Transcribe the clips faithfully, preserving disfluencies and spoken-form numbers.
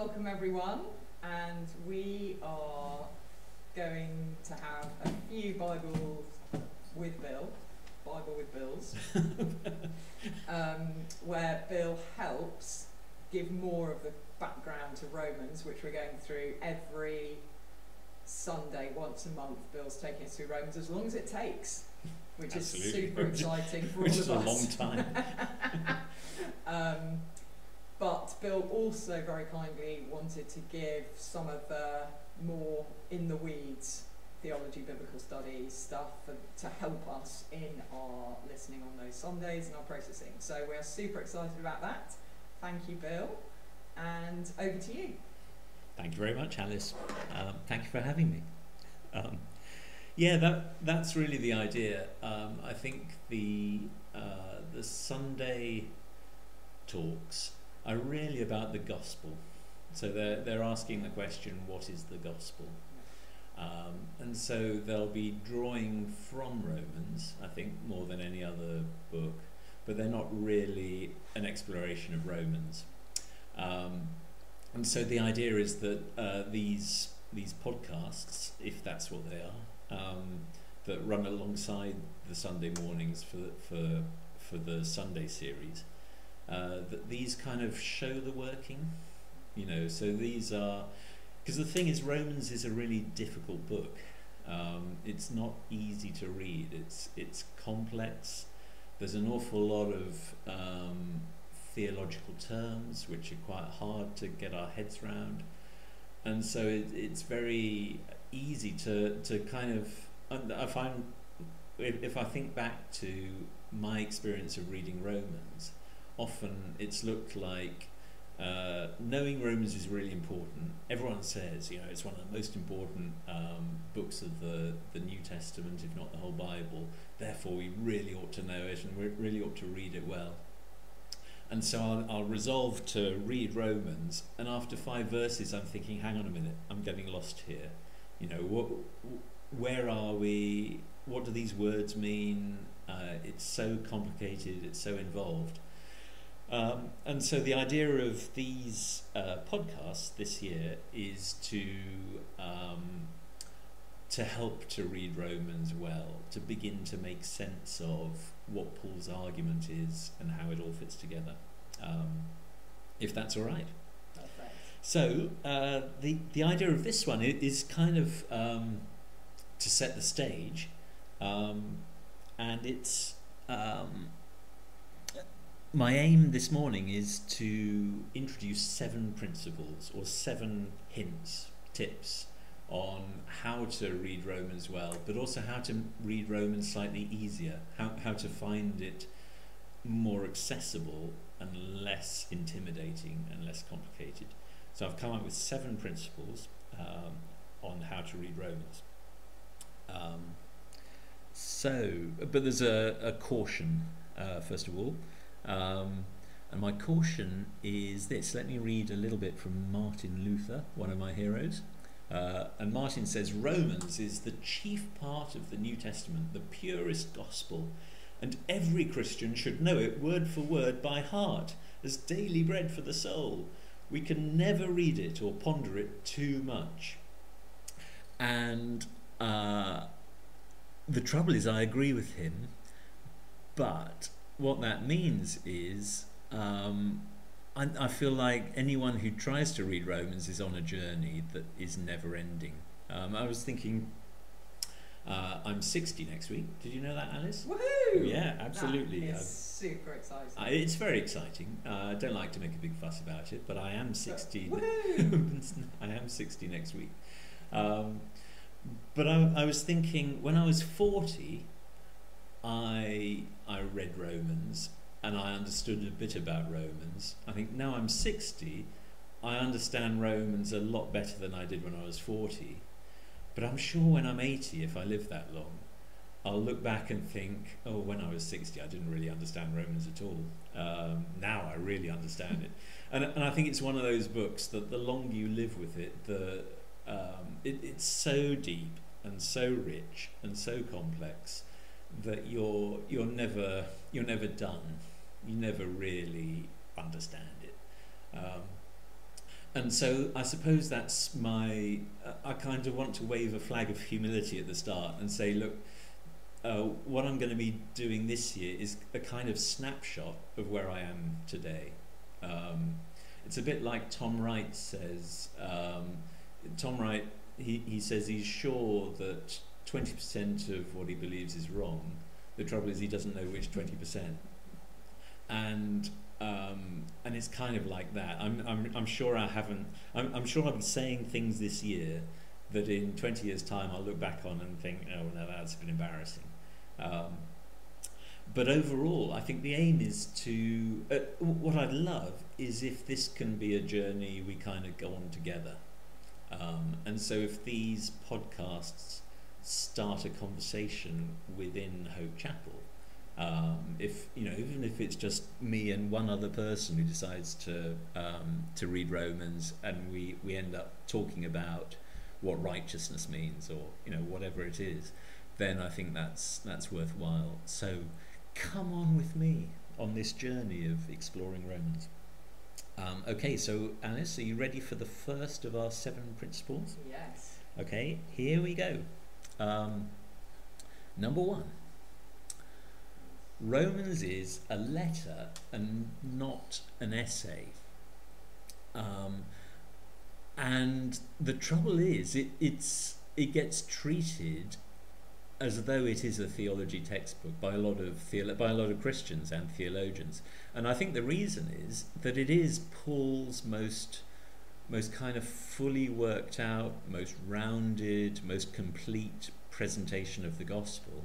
welcome everyone, and we are going to have a few Bibles with Bill, Bible with Bills, um, where Bill helps give more of the background to Romans, which we're going through every Sunday, once a month. Bill's taking us through Romans as long as it takes, which Absolutely. is super exciting for which all is of a us. long time. um, but Bill also very kindly wanted to give some of the more in the weeds theology, biblical studies stuff for, to help us in our listening on those Sundays and our processing. So we're super excited about that. Thank you, Bill, and over to you. Thank you very much, Alice. Um, thank you for having me. Um, yeah, that that's really the idea. Um, I think the uh, the Sunday talks are really about the gospel. So they're they're asking the question, what is the gospel? Um, and so they'll be drawing from Romans, I think, more than any other book, but they're not really an exploration of Romans. Um, and so the idea is that uh, these these podcasts, if that's what they are, um, that run alongside the Sunday mornings for the, for for the Sunday series, uh, that these kind of show the working, you know. So these are, because the thing is, Romans is a really difficult book. Um, it's not easy to read. It's it's complex. There's an awful lot of um, theological terms which are quite hard to get our heads around, and so it, it's very easy to to kind of. I find if, if I think back to my experience of reading Romans, often it's looked like uh, knowing Romans is really important. Everyone says, you know, it's one of the most important um, books of the the New Testament, if not the whole Bible. Therefore, we really ought to know it, and we really ought to read it well. And so I'll, I'll resolve to read Romans, and after five verses I'm thinking, hang on a minute, I'm getting lost here. You know, what, where are we? What do these words mean? Uh, it's so complicated, it's so involved. Um, and so the idea of these uh, podcasts this year is to um, to help to read Romans well, to begin to make sense of what Paul's argument is and how it all fits together, um, if that's all right. Perfect. So uh, the the idea of this one is kind of um, to set the stage, um, and it's um, my aim this morning is to introduce seven principles or seven hints, tips on how to read Romans well, but also how to read Romans slightly easier, how, how to find it more accessible and less intimidating and less complicated. So I've come up with seven principles um, on how to read Romans. Um, so, but there's a, a caution, uh, first of all. Um, and my caution is this. Let me read a little bit from Martin Luther, one of my heroes. Uh, and Martin says, Romans is the chief part of the New Testament, the purest gospel, and every Christian should know it word for word by heart, as daily bread for the soul. We can never read it or ponder it too much. And uh, the trouble is, I agree with him, but what that means is um, I, I feel like anyone who tries to read Romans is on a journey that is never ending. Um, I was thinking, uh, I'm sixty next week. Did you know that, Alice? Woohoo! Yeah, absolutely. That is I've, super exciting. I, it's very exciting. Uh, I don't like to make a big fuss about it, but I am sixty. Woohoo! I am sixty next week. Um, but I, I was thinking, when I was forty, I I read Romans and I understood a bit about Romans. I think now I'm sixty, I understand Romans a lot better than I did when I was forty. But I'm sure when I'm eighty, if I live that long, I'll look back and think, oh, when I was sixty, I didn't really understand Romans at all. Um, now I really understand it. And, and I think it's one of those books that the longer you live with it, the um, it, it's so deep and so rich and so complex that you're you're never you're never done. You never really understand it. Um, and so I suppose that's my, uh, I kind of want to wave a flag of humility at the start and say, look, uh, what I'm going to be doing this year is a kind of snapshot of where I am today. Um, it's a bit like Tom Wright says. Um, Tom Wright, he, he says he's sure that twenty percent of what he believes is wrong. The trouble is he doesn't know which twenty percent. And um, and it's kind of like that. I'm I'm I'm sure I haven't. I'm I'm sure I'll be saying things this year that in twenty years' time I'll look back on and think, oh no, that's been embarrassing. Um, but overall, I think the aim is to. Uh, what I'd love is if this can be a journey we kind of go on together. Um, and so if these podcasts start a conversation within Hope Chapel. Um, if you know, even if it's just me and one other person who decides to um, to read Romans, and we, we end up talking about what righteousness means, or you know whatever it is, then I think that's that's worthwhile. So come on with me on this journey of exploring Romans. Um, okay, so Alice, are you ready for the first of our seven principles? Yes. Okay, here we go. Um, number one. Romans is a letter and not an essay. Um, and the trouble is, it, it's, it gets treated as though it is a theology textbook by a lot of theolo- by a lot of Christians and theologians. And I think the reason is that it is Paul's most most kind of fully worked out, most rounded, most complete presentation of the gospel.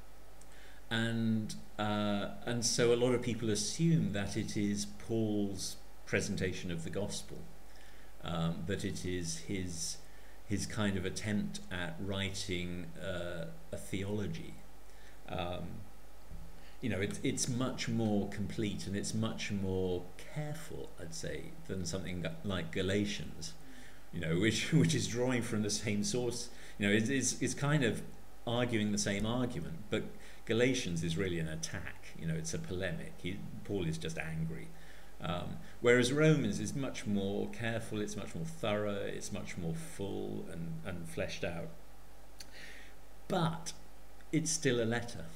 And uh, and so a lot of people assume that it is Paul's presentation of the gospel, um, that it is his his kind of attempt at writing uh, a theology. Um, you know, it's it's much more complete and it's much more careful, I'd say, than something like Galatians. You know, which which is drawing from the same source. You know, it's it's, it's kind of arguing the same argument, but Galatians is really an attack. You know, it's a polemic. He, Paul is just angry. Um, whereas Romans is much more careful, it's much more thorough, it's much more full and, and fleshed out. But it's still a letter.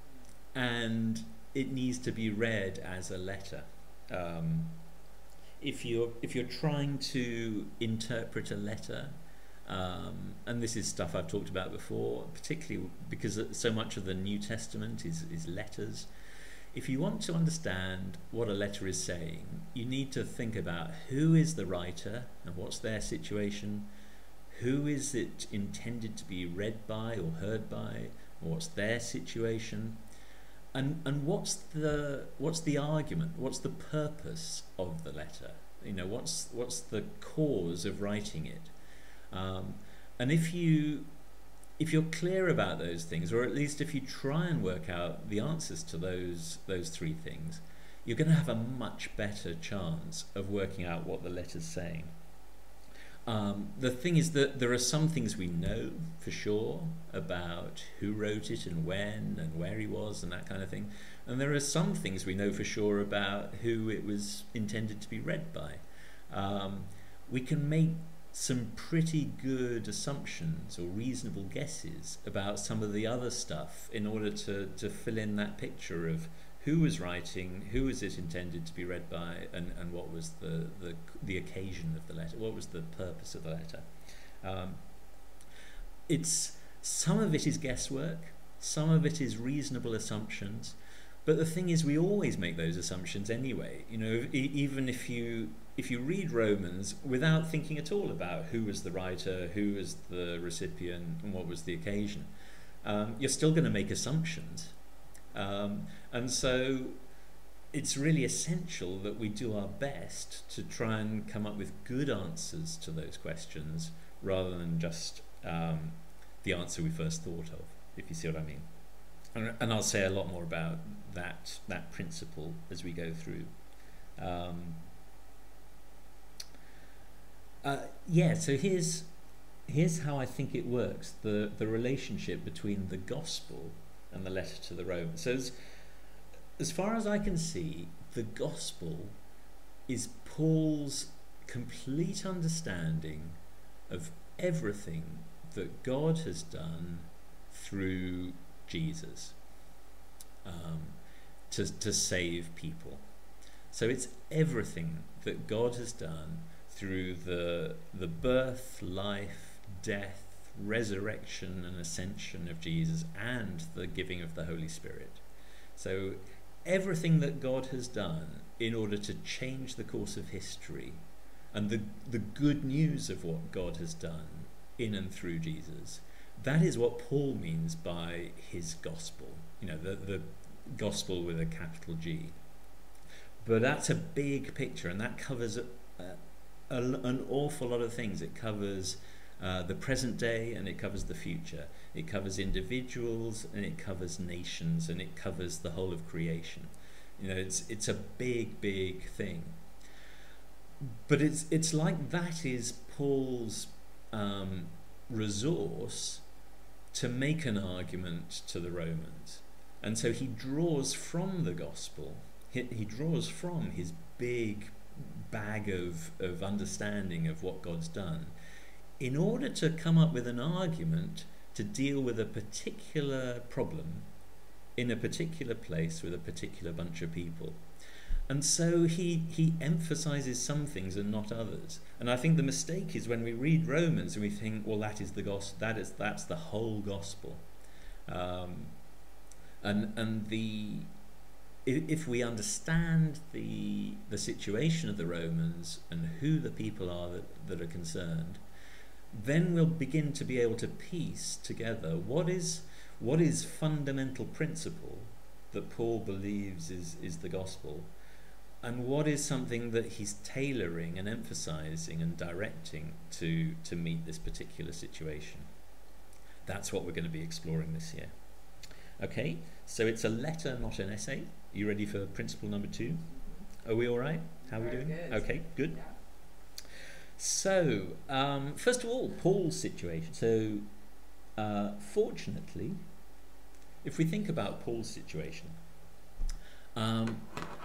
And it needs to be read as a letter. Um, if you're, if you're trying to interpret a letter, Um, and this is stuff I've talked about before, particularly because so much of the New Testament is, is letters. If you want to understand what a letter is saying, you need to think about who is the writer and what's their situation, who is it intended to be read by or heard by, or what's their situation, and and what's the what's the argument, what's the purpose of the letter? You know, what's what's the cause of writing it? Um, and if you if you're clear about those things, or at least if you try and work out the answers to those those three things, you're going to have a much better chance of working out what the letter's saying. Um, the thing is that there are some things we know for sure about who wrote it and when and where he was and that kind of thing, and there are some things we know for sure about who it was intended to be read by. Um, we can make some pretty good assumptions or reasonable guesses about some of the other stuff in order to, to fill in that picture of who was writing, who was it intended to be read by, and, and what was the, the the occasion of the letter, what was the purpose of the letter. Um, it's some of it is guesswork, some of it is reasonable assumptions, but the thing is we always make those assumptions anyway. You know, e- even if you if you read Romans without thinking at all about who was the writer, who was the recipient, and what was the occasion, um, you're still going to make assumptions. Um, and so it's really essential that we do our best to try and come up with good answers to those questions rather than just um, the answer we first thought of, if you see what I mean. And, and I'll say a lot more about that that principle as we go through. Um, uh, yeah, so here's here's how I think it works, the, the relationship between the gospel and the letter to the Romans. So as, as far as I can see, the gospel is Paul's complete understanding of everything that God has done through Jesus um, to, to save people. So it's everything that God has done through the, the birth, life, death, resurrection and ascension of Jesus and the giving of the Holy Spirit. So everything that God has done in order to change the course of history, and the, the good news of what God has done in and through Jesus, that is what Paul means by his gospel, you know, the, the gospel with a capital G. But that's a big picture, and that covers a, a, an awful lot of things. It covers uh, the present day, and it covers the future. It covers individuals, and it covers nations, and it covers the whole of creation. You know, it's it's a big, big thing. But it's it's like that is Paul's um, resource to make an argument to the Romans. And so he draws from the gospel, he, he draws from his big bag of, of understanding of what God's done in order to come up with an argument to deal with a particular problem in a particular place with a particular bunch of people. And so he, he emphasizes some things and not others. And I think the mistake is when we read Romans and we think, well, that is the gospel, that is that's the whole gospel. Um, and and the if, if we understand the the situation of the Romans and who the people are that, that are concerned, then we'll begin to be able to piece together what is what is fundamental principle that Paul believes is, is the gospel, and what is something that he's tailoring and emphasizing and directing to, to meet this particular situation. That's what we're going to be exploring this year. Okay, so it's a letter, not an essay. You ready for principle number two? Are we all right? How are we doing? Good. Okay, good. Yeah. So, um, first of all, Paul's situation. So, uh, fortunately, if we think about Paul's situation, um,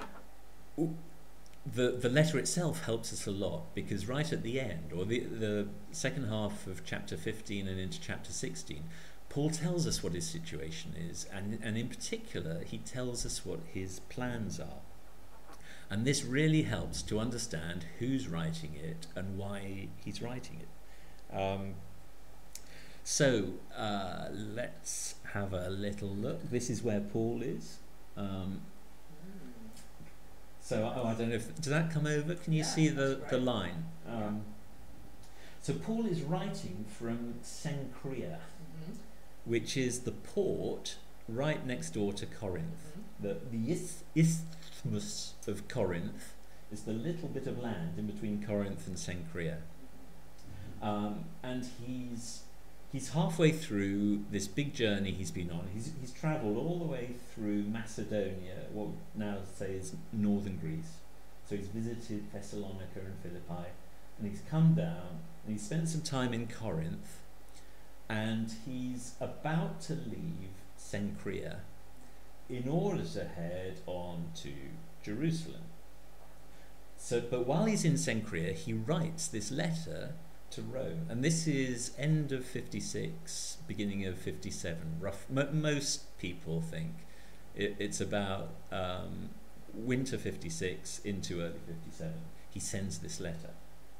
the the letter itself helps us a lot, because right at the end, or the the second half of chapter fifteen and into chapter sixteen, Paul tells us what his situation is, and and in particular, he tells us what his plans are. And this really helps to understand who's writing it and why he's writing it. Um, so uh, let's have a little look. This is where Paul is. Um, so oh, I don't know if does that come over? Can you Yeah, see the that's the great. line? Um, so Paul is writing from Cenchrea, Mm-hmm. which is the port right next door to Corinth. Mm-hmm. The the is, isthmus of Corinth is the little bit of land in between Corinth and Cenchrea. Um, and he's he's halfway through this big journey he's been on. He's he's travelled all the way through Macedonia, what we now say is northern Greece. So he's visited Thessalonica and Philippi, and he's come down and he's spent some time in Corinth, and he's about to leave Cenchrea in order to head on to Jerusalem. So, but while he's in Cenchrea, he writes this letter to Rome, and this is end of fifty-six, beginning of fifty-seven. Rough. M- most people think it, it's about um, winter fifty-six into early fifty-seven. He sends this letter.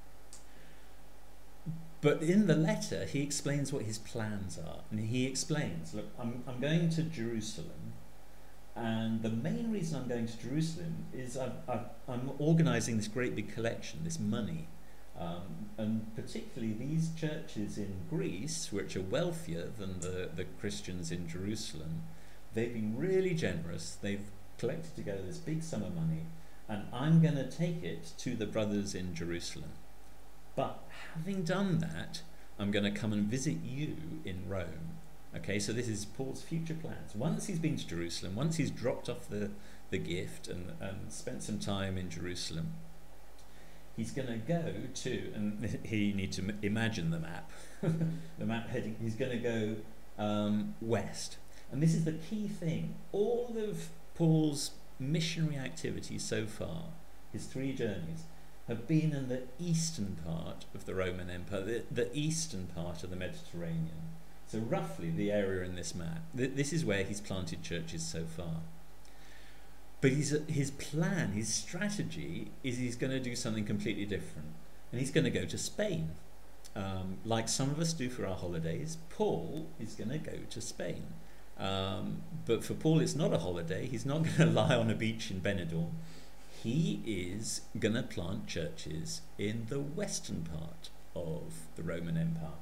But in the letter, he explains what his plans are, and he explains, look, I'm I'm going to Jerusalem. And the main reason I'm going to Jerusalem is I've, I've, I'm organising this great big collection, this money. Um, and particularly these churches in Greece, which are wealthier than the, the Christians in Jerusalem, they've been really generous. They've collected together this big sum of money, and I'm going to take it to the brothers in Jerusalem. But having done that, I'm going to come and visit you in Rome. Okay, so this is Paul's future plans. Once he's been to Jerusalem, once he's dropped off the, the gift and, and spent some time in Jerusalem, he's going to go to, and he needs to imagine the map, the map heading, he's going to go um, west. And this is the key thing. All of Paul's missionary activities so far, his three journeys, have been in the eastern part of the Roman Empire, the, the eastern part of the Mediterranean. So roughly the area in this map. Th this is where he's planted churches so far. But he's, his plan, his strategy, is he's going to do something completely different. And he's going to go to Spain. Um, like some of us do for our holidays, Paul is going to go to Spain. Um, but for Paul, it's not a holiday. He's not going to lie on a beach in Benidorm. He is going to plant churches in the western part of the Roman Empire.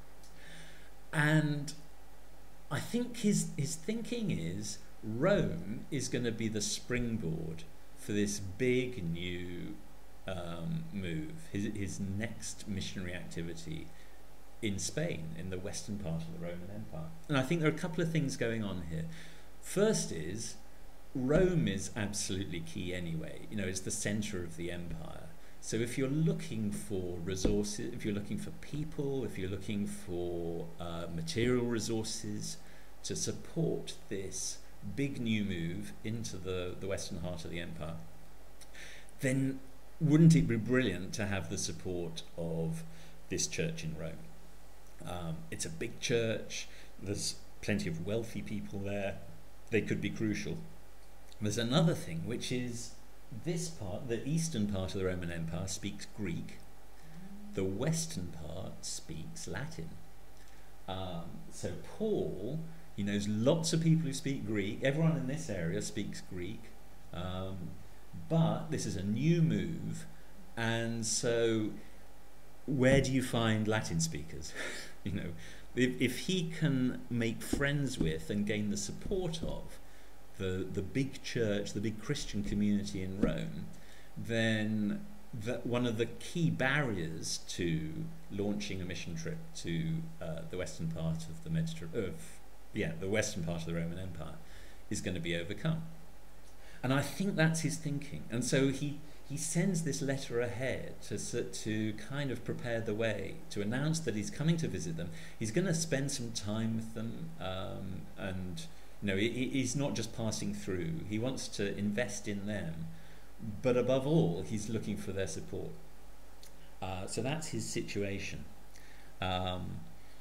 And I think his, his thinking is Rome is going to be the springboard for this big new um, move, his, his next missionary activity in Spain, in the western part of the Roman Empire. And I think there are a couple of things going on here. First is, Rome is absolutely key anyway. You know, it's the center of the empire. So if you're looking for resources, if you're looking for people, if you're looking for uh, material resources to support this big new move into the, the western heart of the empire, then wouldn't it be brilliant to have the support of this church in Rome? Um, it's a big church, there's plenty of wealthy people there, they could be crucial. There's another thing, which is this part, the eastern part of the Roman Empire, speaks Greek. The western part speaks Latin. Um, so Paul, he knows lots of people who speak Greek. Everyone in this area speaks Greek. Um, but this is a new move. And so where do you find Latin speakers? You know, if, if he can make friends with and gain the support of the, the big church, the big Christian community in Rome, then that one of the key barriers to launching a mission trip to uh, the western part of the Mediterranean, yeah, the western part of the Roman Empire, is going to be overcome. And I think that's his thinking. And so he he sends this letter ahead to to kind of prepare the way, to announce that he's coming to visit them. He's going to spend some time with them, um, and you know, he, he's not just passing through. He wants to invest in them, but above all, he's looking for their support. Uh, so that's his situation. Um,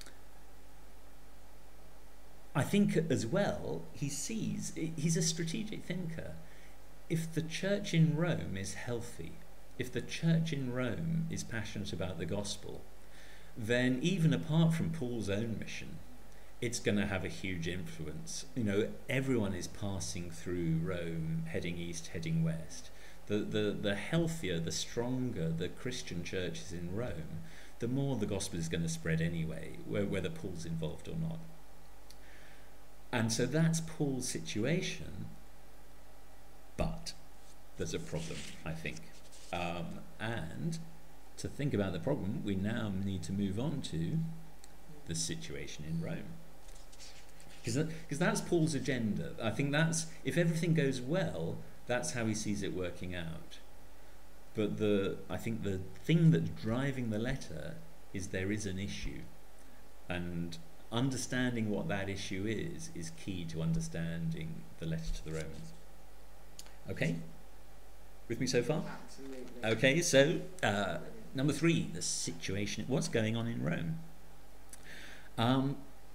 I think as well, he sees, he's a strategic thinker. If the church in Rome is healthy, if the church in Rome is passionate about the gospel, then even apart from Paul's own mission, it's going to have a huge influence. You know, everyone is passing through Rome, heading east, heading west. The, the, the healthier, the stronger the Christian church is in Rome, the more the gospel is going to spread anyway, whether Paul's involved or not. And so that's Paul's situation, but there's a problem, I think. Um, and to think about the problem, we now need to move on to the situation in Rome. Because that, that's Paul's agenda. I think that's, if everything goes well, that's how he sees it working out. But the, I think the thing that's driving the letter is there is an issue. And understanding what that issue is, is key to understanding the letter to the Romans. Okay? With me so far? Absolutely. Okay, so uh, number three, the situation, what's going on in Rome? Um,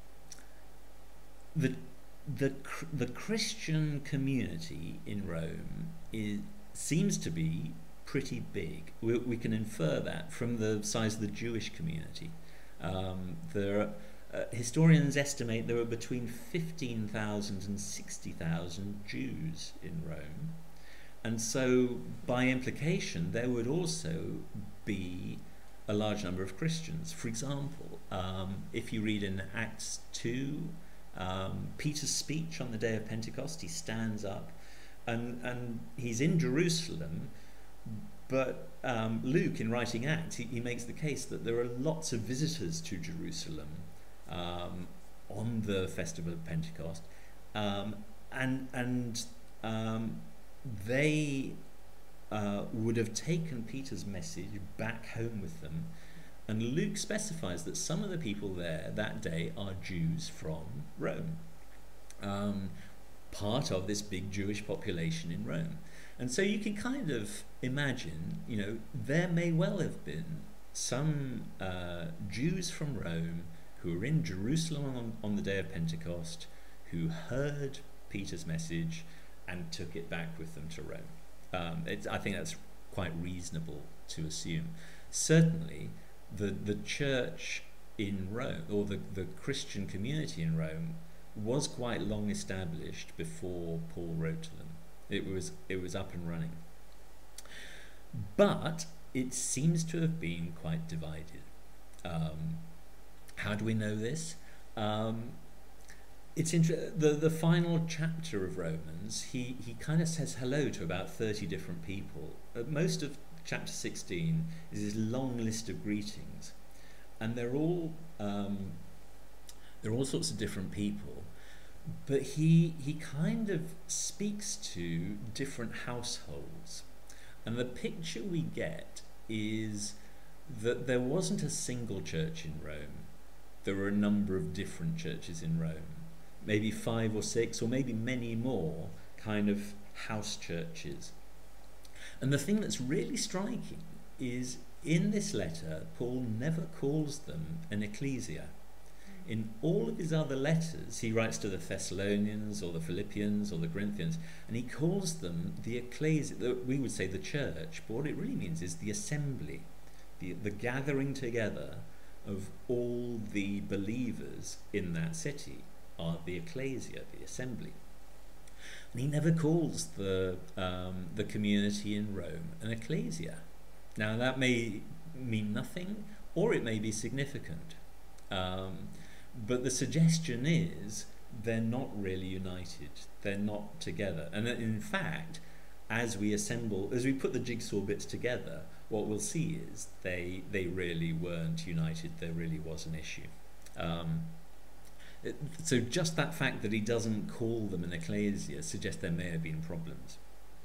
the, the, the Christian community in Rome is, seems to be pretty big. We, we can infer that from the size of the Jewish community. Um, there are Uh, historians estimate there were between fifteen thousand and sixty thousand Jews in Rome. And so, by implication, there would also be a large number of Christians. For example, um, if you read in Acts two, um, Peter's speech on the day of Pentecost, he stands up and, and he's in Jerusalem, but um, Luke, in writing Acts, he, he makes the case that there are lots of visitors to Jerusalem Um, on the festival of Pentecost, um, and and um, they uh, would have taken Peter's message back home with them, and Luke specifies that some of the people there that day are Jews from Rome, um, part of this big Jewish population in Rome. And so you can kind of imagine, you know, there may well have been some uh, Jews from Rome who were in Jerusalem on, on the day of Pentecost, who heard Peter's message and took it back with them to Rome. Um, it's, I think that's quite reasonable to assume. Certainly, the the church in Rome, or the, the Christian community in Rome, was quite long established before Paul wrote to them. It was it was up and running. But it seems to have been quite divided. Um, how do we know this? Um, it's inter- the the final chapter of Romans. He he kind of says hello to about thirty different people. Uh, most of chapter sixteen is this long list of greetings, and they're all um, they're all sorts of different people. But he he kind of speaks to different households, and the picture we get is that there wasn't a single church in Rome. There were a number of different churches in Rome, maybe five or six, or maybe many more kind of house churches. And the thing that's really striking is in this letter, Paul never calls them an ecclesia. In all of his other letters, he writes to the Thessalonians or the Philippians or the Corinthians, and he calls them the ecclesia. We would say the church, but what it really means is the assembly, the, the gathering together of all the believers in that city are the ecclesia, the assembly. And he never calls the um, the community in Rome an ecclesia. Now that may mean nothing, or it may be significant. Um, But the suggestion is they're not really united. They're not together. And in fact, as we assemble, as we put the jigsaw bits together, what we'll see is they they really weren't united. There really was an issue. Um, it, so just that fact that he doesn't call them an ecclesia suggests there may have been problems.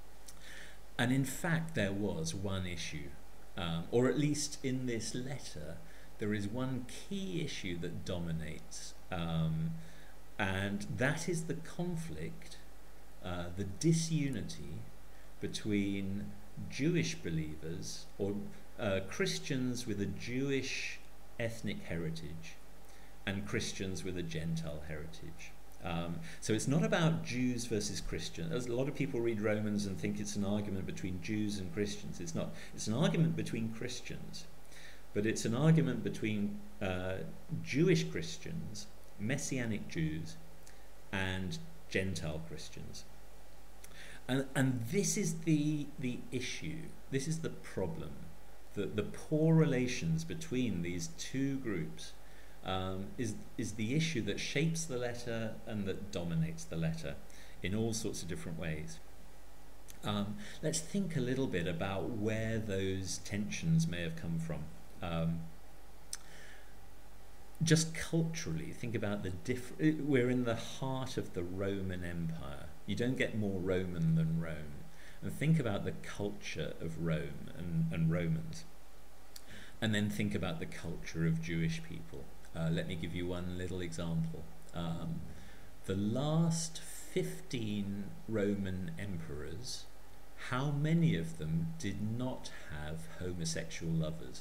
And in fact, there was one issue, um, or at least in this letter, there is one key issue that dominates, um, and that is the conflict, uh, the disunity between Jewish believers, or uh, Christians with a Jewish ethnic heritage, and Christians with a Gentile heritage. Um, so it's not about Jews versus Christians. A lot of people read Romans and think it's an argument between Jews and Christians. It's not. It's an argument between Christians. But it's an argument between uh, Jewish Christians, Messianic Jews, and Gentile Christians. And, and this is the, the issue, this is the problem, the, the poor relations between these two groups um, is, is the issue that shapes the letter and that dominates the letter in all sorts of different ways. Um, let's think a little bit about where those tensions may have come from. Um, just culturally, think about the diff- we're in the heart of the Roman Empire. You don't get more Roman than Rome. And think about the culture of Rome and, and Romans. And then think about the culture of Jewish people. Uh, let me give you one little example. Um, the last fifteen Roman emperors, how many of them did not have homosexual lovers?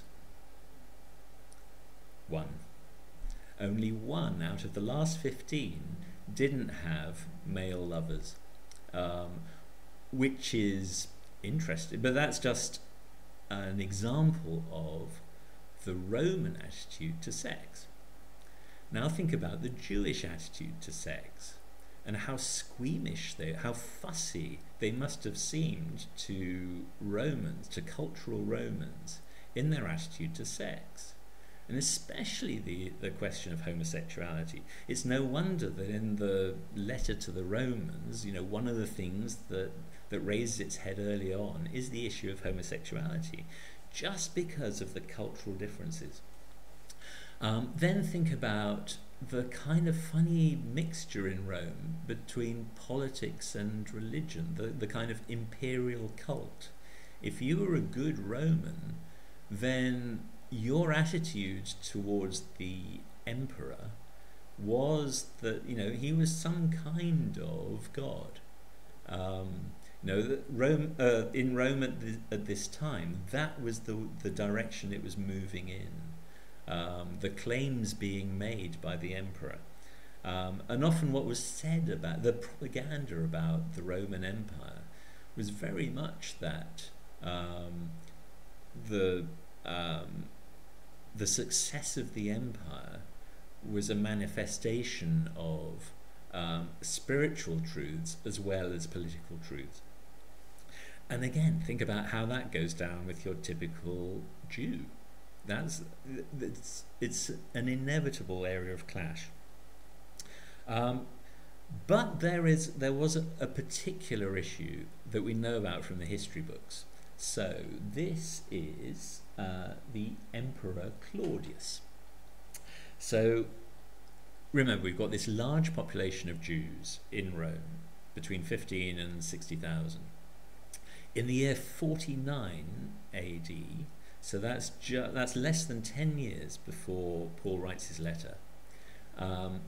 One. Only one out of the last fifteen didn't have male lovers, um, which is interesting, but that's just an example of the Roman attitude to sex. Now think about the Jewish attitude to sex and how squeamish they, how fussy they must have seemed to Romans, to cultural Romans, in their attitude to sex. And especially the, the question of homosexuality. It's no wonder that in the letter to the Romans, you know, one of the things that, that raises its head early on is the issue of homosexuality, just because of the cultural differences. Um, then think about the kind of funny mixture in Rome between politics and religion, the, the kind of imperial cult. If you were a good Roman, then your attitude towards the emperor was that, you know, he was some kind of god. Um, You know, that Rome, uh, in Rome at, the, at this time, that was the, the direction it was moving in. Um, the claims being made by the emperor. Um, and often what was said about, the propaganda about the Roman Empire was very much that um, the, um, the success of the empire was a manifestation of um, spiritual truths as well as political truths. And again, think about how that goes down with your typical Jew. That's, it's, it's an inevitable area of clash. Um, but there is there was a, a particular issue that we know about from the history books. So this is uh, the Emperor Claudius. So remember, we've got this large population of Jews in Rome, between fifteen and sixty thousand. In the year forty-nine A D, so that's ju that's less than ten years before Paul writes his letter, um,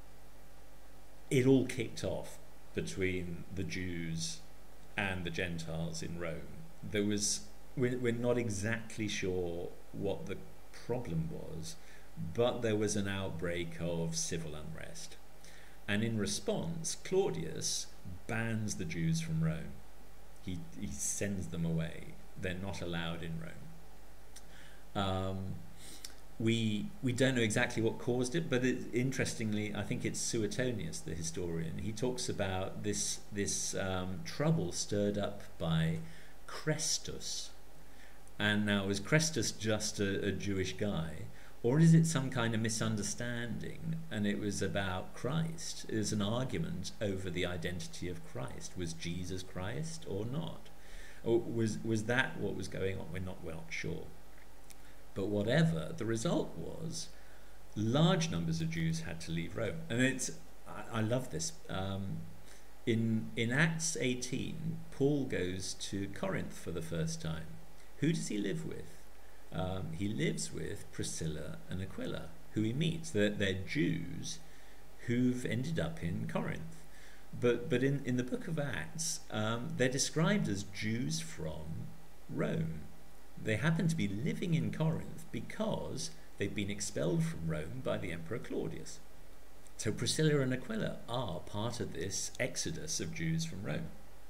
it all kicked off between the Jews and the Gentiles in Rome. There was, we're, we're not exactly sure what the problem was, but there was an outbreak of civil unrest. And in response, Claudius bans the Jews from Rome. He, he sends them away. They're not allowed in Rome. Um, we, we don't know exactly what caused it, but it, interestingly, I think it's Suetonius, the historian. He talks about this, this um, trouble stirred up by Chrestus. And now, is Chrestus just a, a Jewish guy? Or is it some kind of misunderstanding and it was about Christ? It was an argument over the identity of Christ. Was Jesus Christ or not? Or was, was that what was going on? We're not, we're not sure. But whatever, the result was large numbers of Jews had to leave Rome. And it's, I, I love this. Um, in, in Acts eighteen, Paul goes to Corinth for the first time. Who does he live with? Um, he lives with Priscilla and Aquila, who he meets. They're, they're Jews who've ended up in Corinth. But, but in, in the book of Acts, um, they're described as Jews from Rome. They happen to be living in Corinth because they've been expelled from Rome by the Emperor Claudius. So Priscilla and Aquila are part of this exodus of Jews from Rome.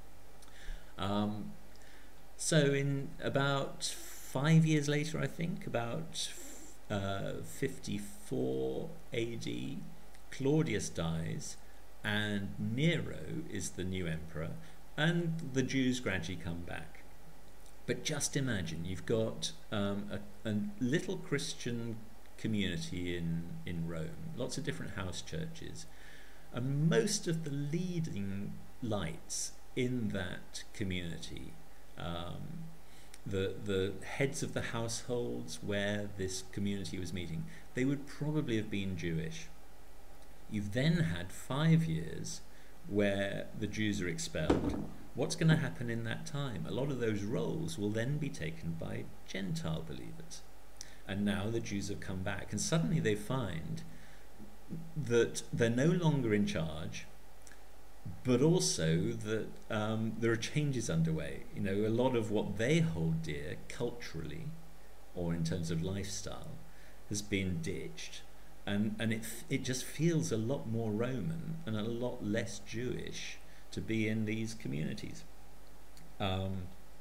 Um, so in about five years later, I think, about uh, fifty-four A D, Claudius dies and Nero is the new emperor, and the Jews gradually come back. But just imagine, you've got um, a, a little Christian community in, in Rome, lots of different house churches, and most of the leading lights in that community, um, the, the heads of the households where this community was meeting, they would probably have been Jewish. You've then had five years where the Jews are expelled. What's going to happen in that time? A lot of those roles will then be taken by Gentile believers. And now the Jews have come back, and suddenly they find that they're no longer in charge, but also that um, there are changes underway. You know, a lot of what they hold dear culturally, or in terms of lifestyle, has been ditched. And, and it, it just feels a lot more Roman and a lot less Jewish to be in these communities. Um,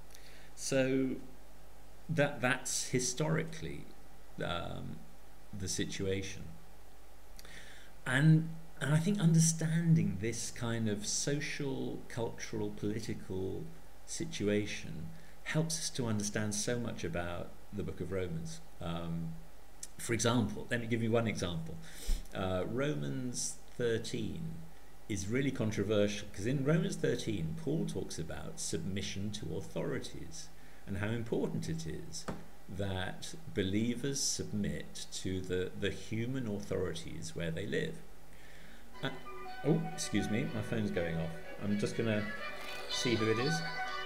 so that that's historically um, the situation. And, and I think understanding this kind of social, cultural, political situation helps us to understand so much about the Book of Romans. Um, for example, let me give you one example. Uh, Romans thirteen is really controversial because in Romans thirteen, Paul talks about submission to authorities and how important it is that believers submit to the, the human authorities where they live. Uh, oh, excuse me, my phone's going off. I'm just going to see who it is.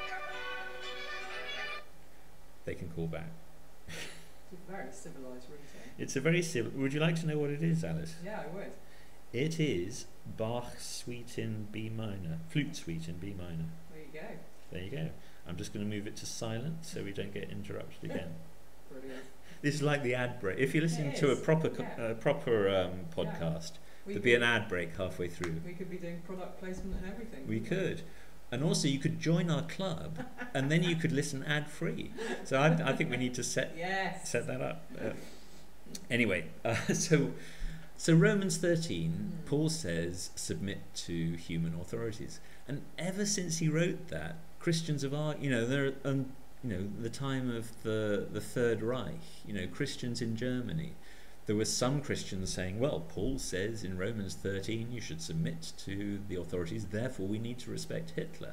They can call back. It's a very civilised routine. It's a very civil. Would you like to know what it is, Alice? Yeah, I would. It is Bach Suite in B minor, flute suite in B minor. There you go. There you go. I'm just going to move it to silent so we don't get interrupted again. Brilliant. This is like the ad break. If you're listening It to a is, proper co- yeah. uh, proper um, podcast, We there'd could, be an ad break halfway through. we could be doing product placement and everything. We couldn't could. And also you could join our club and then you could listen ad free. So I, I think we need to set Yes. set that up. Uh, anyway, uh, so so Romans thirteen, Mm. Paul says submit to human authorities. And ever since he wrote that, Christians have argued, you know, there um, you know, the time of the the Third Reich, you know, Christians in Germany, there were some Christians saying, well, Paul says in Romans thirteen you should submit to the authorities, therefore we need to respect Hitler.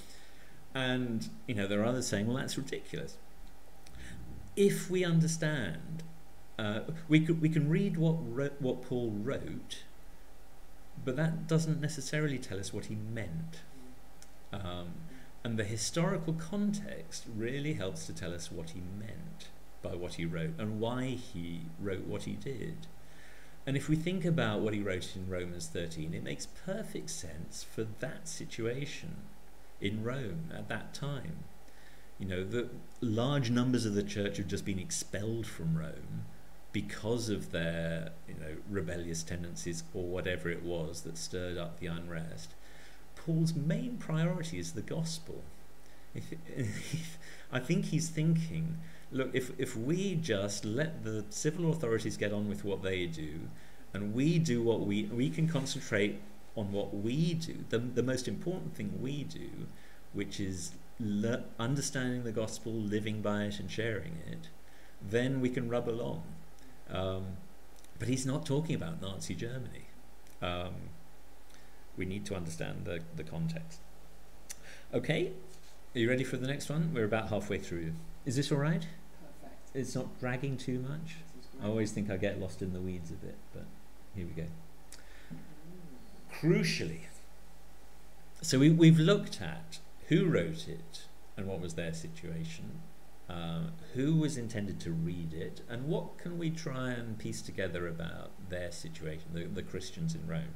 And, you know, there are others saying, well, that's ridiculous. If we understand, uh, we, could, we can read what, wrote, what Paul wrote, but that doesn't necessarily tell us what he meant. Um, and the historical context really helps to tell us what he meant by what he wrote and why he wrote what he did. And if we think about what he wrote in Romans thirteen, it makes perfect sense for that situation in Rome at that time. You know, the large numbers of the church have just been expelled from Rome because of their, you know, rebellious tendencies or whatever it was that stirred up the unrest. Paul's main priority is the gospel. If, if, I think he's thinking, look, if, if we just let the civil authorities get on with what they do, and we do what we, we can concentrate on what we do, the, the most important thing we do, which is le- understanding the gospel, living by it and sharing it, then we can rub along. Um, but he's not talking about Nazi Germany. Um, we need to understand the, the context. Okay, are you ready for the next one? We're about halfway through. Is this all right? Perfect. It's not dragging too much? This is I great. always think I get lost in the weeds a bit, but here we go. Crucially, so we, we've looked at who wrote it and what was their situation, um, who was intended to read it, and what can we try and piece together about their situation, the, the Christians in Rome.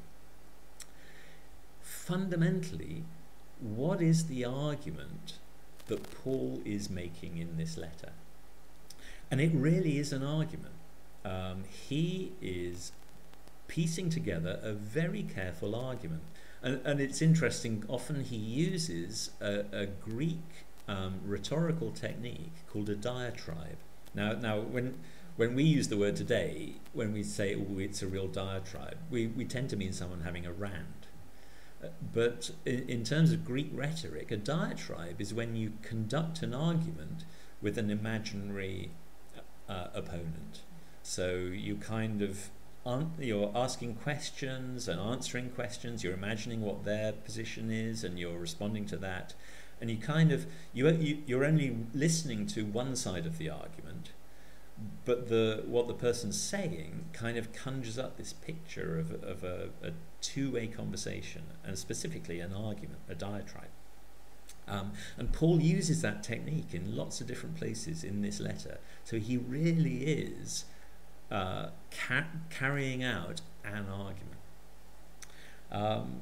Fundamentally, what is the argument that Paul is making in this letter? And it really is an argument. Um, he is piecing together a very careful argument. And, and it's interesting, often he uses a, a Greek um, rhetorical technique called a diatribe. Now, now when, when we use the word today, when we say, oh, it's a real diatribe, we, we tend to mean someone having a rant. Uh, but in, in terms of Greek rhetoric, a diatribe is when you conduct an argument with an imaginary uh, opponent. So you kind of you're asking questions and answering questions, you're imagining what their position is and you're responding to that, and you kind of you, you you're only listening to one side of the argument, but the what the person's saying kind of conjures up this picture of, of a, a two-way conversation, and specifically an argument, a diatribe. Um, and Paul uses that technique in lots of different places in this letter, so he really is Uh, ca- carrying out an argument. Um,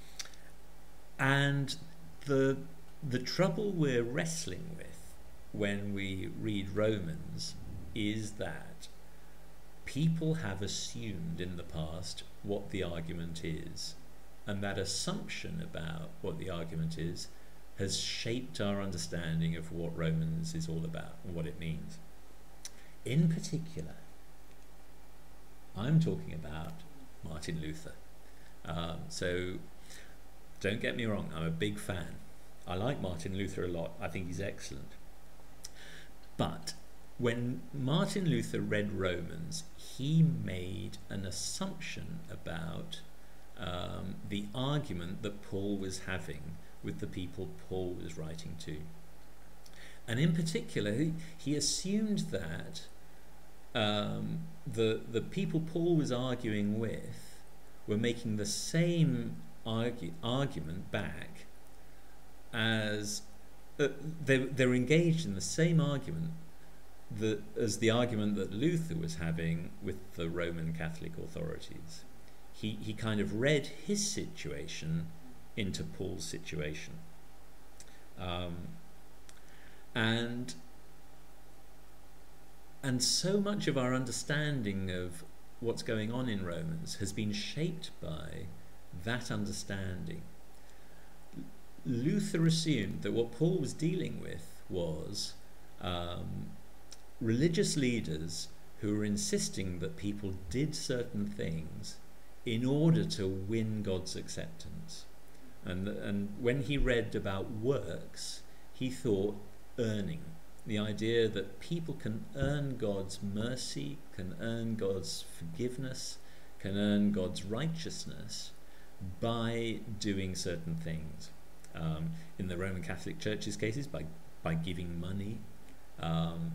and the the trouble we're wrestling with when we read Romans is that people have assumed in the past what the argument is, and that assumption about what the argument is has shaped our understanding of what Romans is all about and what it means. In particular, I'm talking about Martin Luther. Um, so don't get me wrong, I'm a big fan. I like Martin Luther a lot. I think he's excellent. But when Martin Luther read Romans, he made an assumption about um, the argument that Paul was having with the people Paul was writing to. And in particular, he, he assumed that Um, the the people Paul was arguing with were making the same argue, argument back as uh, they they were engaged in the same argument that as the argument that Luther was having with the Roman Catholic authorities. He he kind of read his situation into Paul's situation. Um, and and so much of our understanding of what's going on in Romans has been shaped by that understanding. Luther assumed that what Paul was dealing with was um, religious leaders who were insisting that people did certain things in order to win God's acceptance. And, and when he read about works, he thought earning. The idea that people can earn God's mercy, can earn God's forgiveness, can earn God's righteousness by doing certain things. Um, in the Roman Catholic Church's cases, by, by giving money. Um,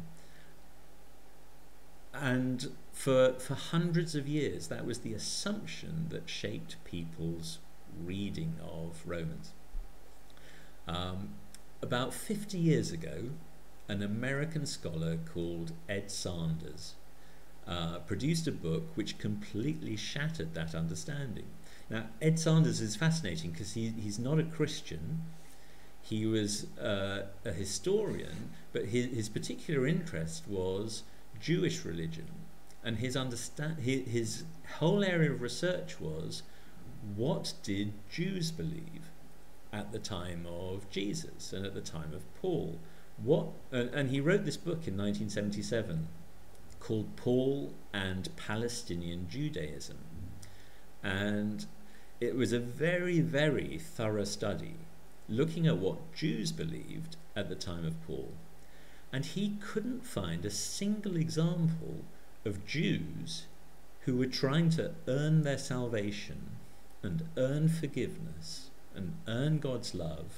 and for, for hundreds of years, that was the assumption that shaped people's reading of Romans. Um, about fifty years ago, an American scholar called Ed Sanders uh, produced a book which completely shattered that understanding. Now, Ed Sanders is fascinating because he, he's not a Christian. He was uh, a historian, but his, his particular interest was Jewish religion. And his, understand, his, his whole area of research was, what did Jews believe at the time of Jesus and at the time of Paul? What, uh, and he wrote this book in nineteen seventy-seven called Paul and Palestinian Judaism. And it was a very, very thorough study looking at what Jews believed at the time of Paul. And he couldn't find a single example of Jews who were trying to earn their salvation and earn forgiveness and earn God's love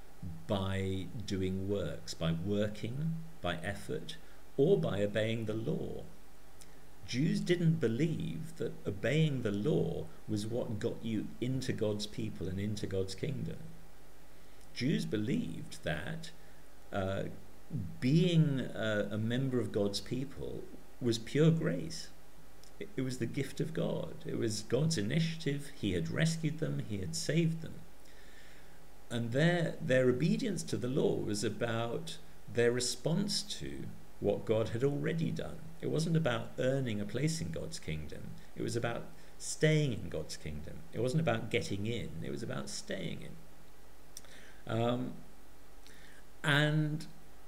by doing works, by working, by effort, or by obeying the law. Jews didn't believe that obeying the law was what got you into God's people and into God's kingdom. Jews believed that uh, being a, a member of God's people was pure grace. It, it was the gift of God. It was God's initiative. He had rescued them. He had saved them. And their, their obedience to the law was about their response to what God had already done. It wasn't about earning a place in God's kingdom. It was about staying in God's kingdom. It wasn't about getting in. It was about staying in. Um, and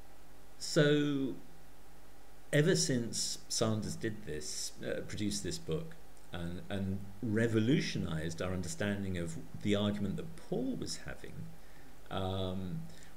so ever since Sanders did this, uh, produced this book, and, and revolutionized our understanding of the argument that Paul was having, um,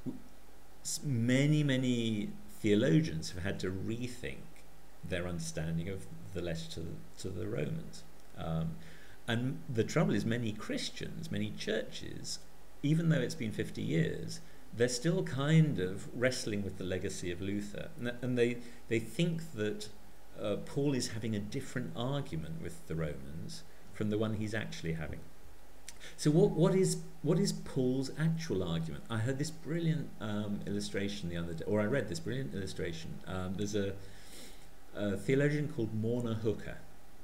many, many theologians have had to rethink their understanding of the letter to the, to the Romans. Um, and the trouble is, many Christians, many churches, even though it's been fifty years, they're still kind of wrestling with the legacy of Luther. And, and they, they think that uh, Paul is having a different argument with the Romans from the one he's actually having. So what, what is what is Paul's actual argument? I heard this brilliant um, illustration the other day, or I read this brilliant illustration. Um, there's a, a theologian called Morna Hooker,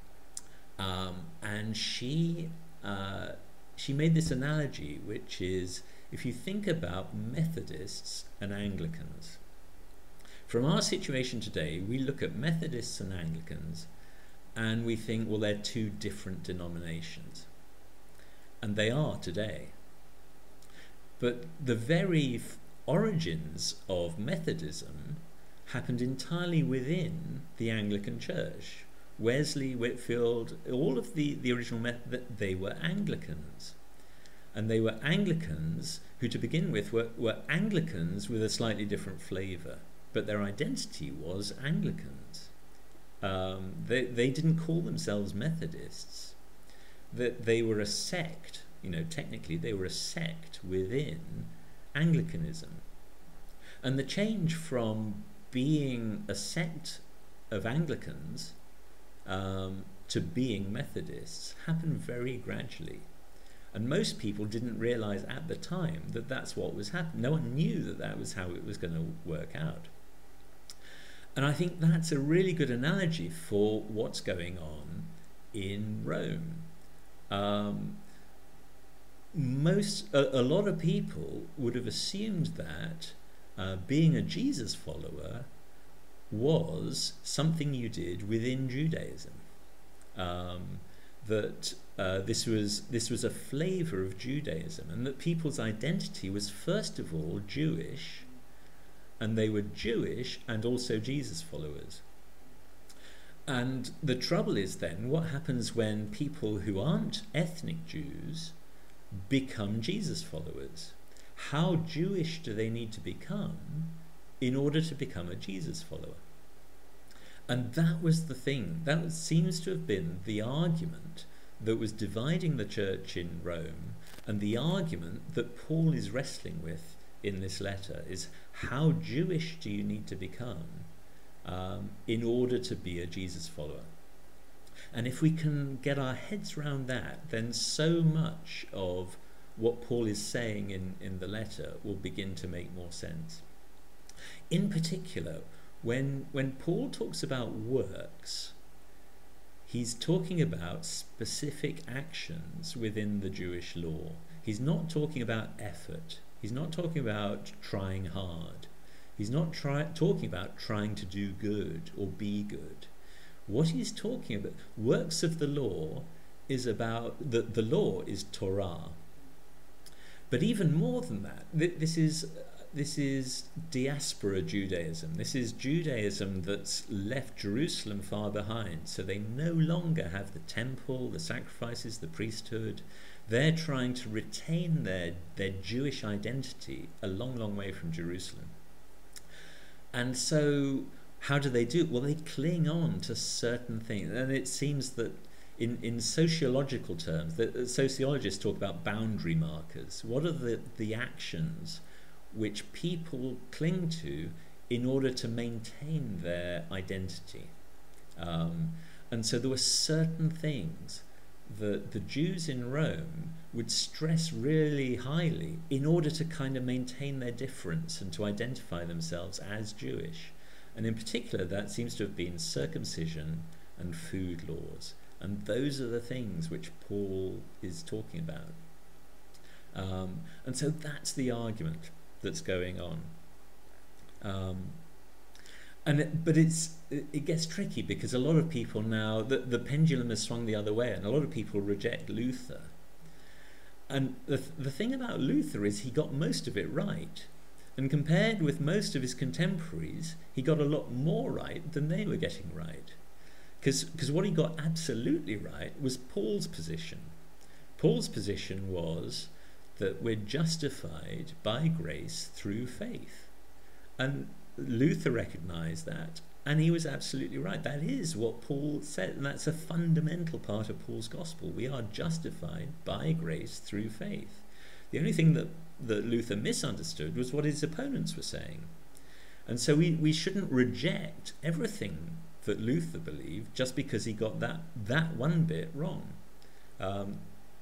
um, and she uh, she made this analogy, which is, if you think about Methodists and Anglicans, from our situation today, we look at Methodists and Anglicans, and we think, well, they're two different denominations. And they are today. But the very origins of Methodism happened entirely within the Anglican Church. Wesley, Whitfield, all of the, the original Methodists, they were Anglicans. And they were Anglicans who, to begin with, were, were Anglicans with a slightly different flavour. But their identity was Anglicans. Um, they, they didn't call themselves Methodists. That they were a sect, you know, technically they were a sect within Anglicanism. And the change from being a sect of Anglicans um, to being Methodists happened very gradually. And most people didn't realize at the time that that's what was happening. No one knew that that was how it was going to work out. And I think that's a really good analogy for what's going on in Rome. Um, most a, a lot of people would have assumed that uh, being a Jesus follower was something you did within Judaism. Um, that uh, this was this was a flavour of Judaism, and that people's identity was first of all Jewish, and they were Jewish and also Jesus followers. And the trouble is then, what happens when people who aren't ethnic Jews become Jesus followers? How Jewish do they need to become in order to become a Jesus follower? And that was the thing, that was, seems to have been the argument that was dividing the church in Rome, and the argument that Paul is wrestling with in this letter is, how Jewish do you need to become um, in order to be a Jesus follower? And if we can get our heads around that, then so much of what Paul is saying in, in the letter will begin to make more sense. In particular, when, when Paul talks about works, he's talking about specific actions within the Jewish law. He's not talking about effort. He's not talking about trying hard. He's not try, talking about trying to do good or be good. What he's talking about, works of the law, is about, the, the law is Torah. But even more than that, th this is this is diaspora Judaism. This is Judaism that's left Jerusalem far behind. So they no longer have the temple, the sacrifices, the priesthood. They're trying to retain their, their Jewish identity a long, long way from Jerusalem. And so how do they do it? Well, they cling on to certain things. And it seems that in, in sociological terms, the sociologists talk about boundary markers. What are the, the actions which people cling to in order to maintain their identity? Um, and so there were certain things that the Jews in Rome would stress really highly in order to kind of maintain their difference and to identify themselves as Jewish. And in particular, that seems to have been circumcision and food laws. And those are the things which Paul is talking about. Um, and so that's the argument that's going on. Um, and it, but it's it, it gets tricky, because a lot of people now, the, the pendulum has swung the other way, and a lot of people reject Luther. And the, the thing about Luther is he got most of it right. And compared with most of his contemporaries, he got a lot more right than they were getting right. Because what he got absolutely right was Paul's position. Paul's position was that we're justified by grace through faith. And Luther recognized that, and he was absolutely right. That is what Paul said, and that's a fundamental part of Paul's gospel. We are justified by grace through faith. The only thing that, that Luther misunderstood was what his opponents were saying. And so we, we shouldn't reject everything that Luther believed just because he got that, that one bit wrong. Um,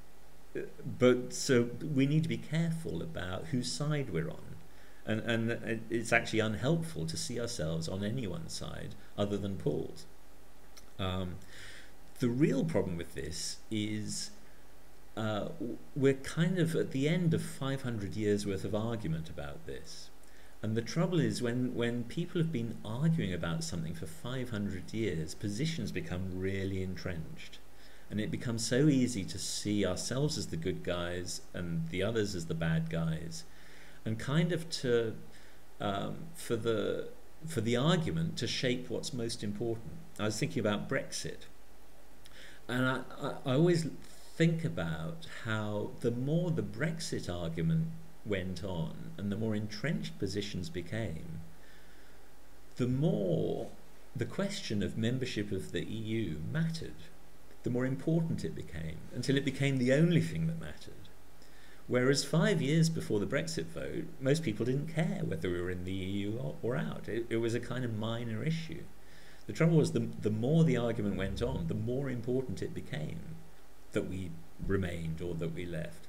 but so we need to be careful about whose side we're on. And, and it's actually unhelpful to see ourselves on anyone's side other than Paul's. Um, the real problem with this is uh, we're kind of at the end of five hundred years worth of argument about this. And the trouble is, when, when people have been arguing about something for five hundred years, positions become really entrenched. And it becomes so easy to see ourselves as the good guys and the others as the bad guys. And kind of to, um, for the, for the argument to shape what's most important. I was thinking about Brexit. And I, I, I always think about how the more the Brexit argument went on and the more entrenched positions became, the more the question of membership of the E U mattered, the more important it became, until it became the only thing that mattered. Whereas five years before the Brexit vote, most people didn't care whether we were in the E U or, or out. It, it was a kind of minor issue. The trouble was, the, the more the argument went on, the more important it became that we remained or that we left.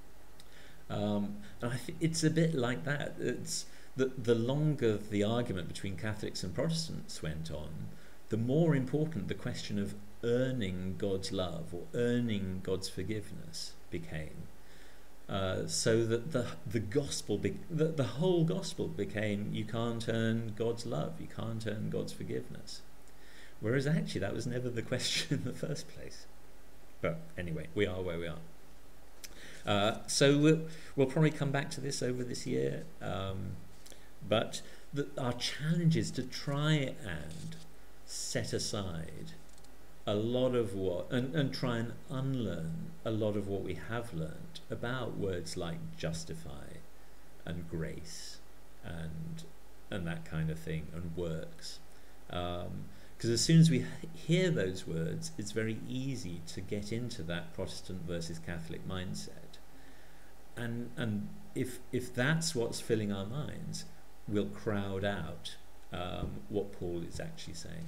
Um, and I think it's a bit like that. It's the, the longer the argument between Catholics and Protestants went on, the more important the question of earning God's love or earning God's forgiveness became. Uh, so that the the gospel, be, the, the whole gospel became, you can't earn God's love, you can't earn God's forgiveness. Whereas actually that was never the question in the first place. But anyway, we are where we are. Uh, so we'll, we'll probably come back to this over this year. Um, but the, our challenge is to try and set aside a lot of what, and, and try and unlearn a lot of what we have learned about words like justify and grace and and that kind of thing, and works. Um, because as soon as we hear those words, it's very easy to get into that Protestant versus Catholic mindset. And and if if that's what's filling our minds, we'll crowd out um, what Paul is actually saying.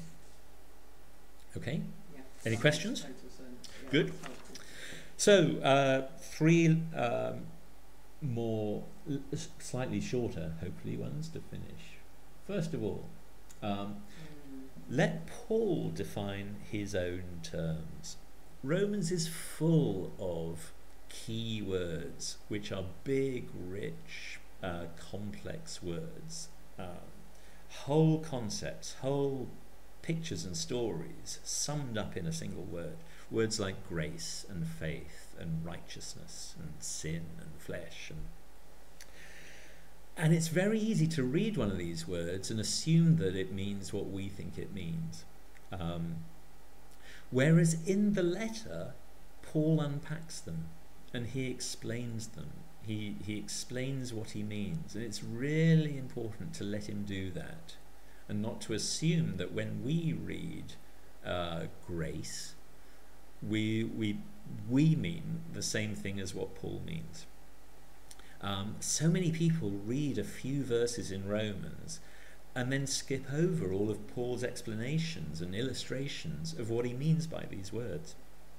Okay? Yeah. Any That questions? makes total sense. Yeah, Good. that's helpful. So, uh, three um, more, l- slightly shorter, hopefully, ones to finish. First of all, um, Mm. let Paul define his own terms. Romans is full of key words, which are big, rich, uh, complex words. Um, whole concepts, whole pictures and stories summed up in a single word. Words like grace and faith and righteousness and sin and flesh. And, and it's very easy to read one of these words and assume that it means what we think it means. Um, whereas in the letter, Paul unpacks them and he explains them. He, he explains what he means. And it's really important to let him do that and not to assume that when we read uh, grace, we, we, we mean the same thing as what Paul means. Um, so many people read a few verses in Romans and then skip over all of Paul's explanations and illustrations of what he means by these words.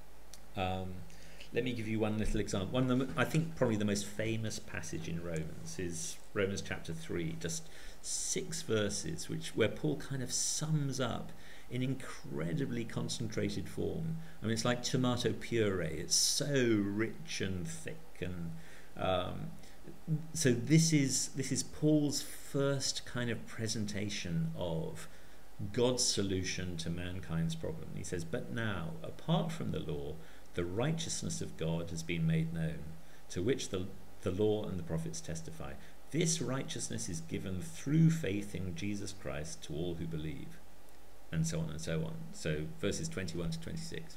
Um, let me give you one little example. One of the, I think probably the most famous passage in Romans is Romans chapter three, just six verses, which where Paul kind of sums up in incredibly concentrated form. I mean, it's like tomato puree. It's so rich and thick, and um, so this is this is Paul's first kind of presentation of God's solution to mankind's problem. He says, "But now, apart from the law, the righteousness of God has been made known, to which the the law and the prophets testify. This righteousness is given through faith in Jesus Christ to all who believe." And so on and so on. So verses twenty-one to twenty-six.